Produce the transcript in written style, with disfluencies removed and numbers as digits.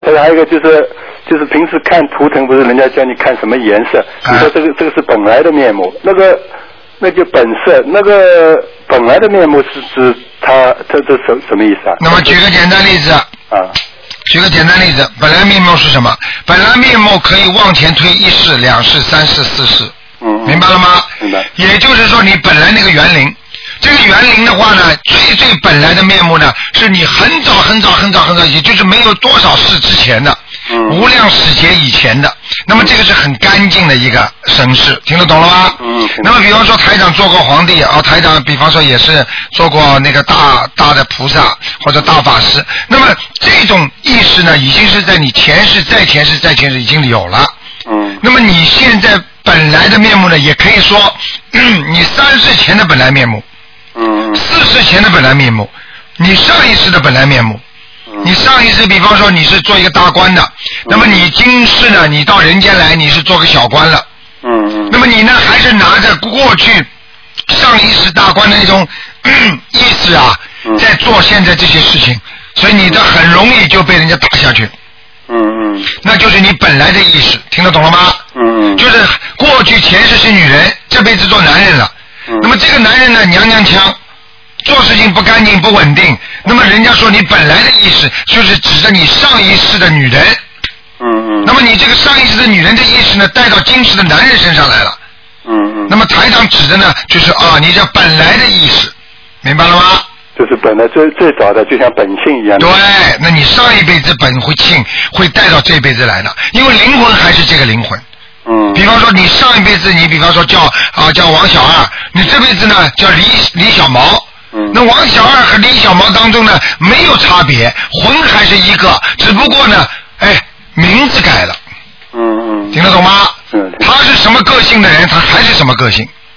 还有一个就是平时看图腾，不是人家叫你看什么颜色？你说这个是本来的面目，那就本色，那个本来的面目是指这什么意思啊？ 那么举个简单例子啊。举个简单例子，本来面目是什么？本来面目可以往前推1世、2世、3世、4世。明白了吗？ 明白。 也就是说，你本来那个园林，这个园林的话呢，最本来的面目呢，是你很早，也就是没有多少世之前的，无量史劫以前的。那么这个是很干净的一个身世，听得懂了吗？那么比方说台长做过皇帝啊，台长比方说也是做过那个大的菩萨或者大法师。那么这种意识呢，已经是在你前世、再前世已经有了。那么你现在本来的面目呢，也可以说，你3世前的本来面目，4世前的本来面目，你上一世的本来面目。你上一世比方说你是做一个大官的，那么你今世呢，你到人间来你是做个小官了。那么你呢，还是拿着过去上一世大官的那种意识啊，在做现在这些事情，所以你的很容易就被人家打下去。那就是你本来的意识，听得懂了吗？就是过去前世是女人，这辈子做男人了。那么这个男人呢，娘娘腔，做事情不干净不稳定。那么人家说你本来的意识就是指着你上一世的女人。那么你这个上一世的女人的意识呢，带到今世的男人身上来了。那么台长指的呢，就是你这本来的意识，明白了吗？ 就是本来最早的，就像本性一样的。 对，那你上一辈子本性会带到这辈子来的，因为灵魂还是这个灵魂。比方说你上一辈子你比方说叫王小二，你这辈子呢叫李小毛。那王小二和李小毛当中呢没有差别，魂还是一个，只不过呢名字改了。听得懂吗？他是什么个性的人，他还是什么个性。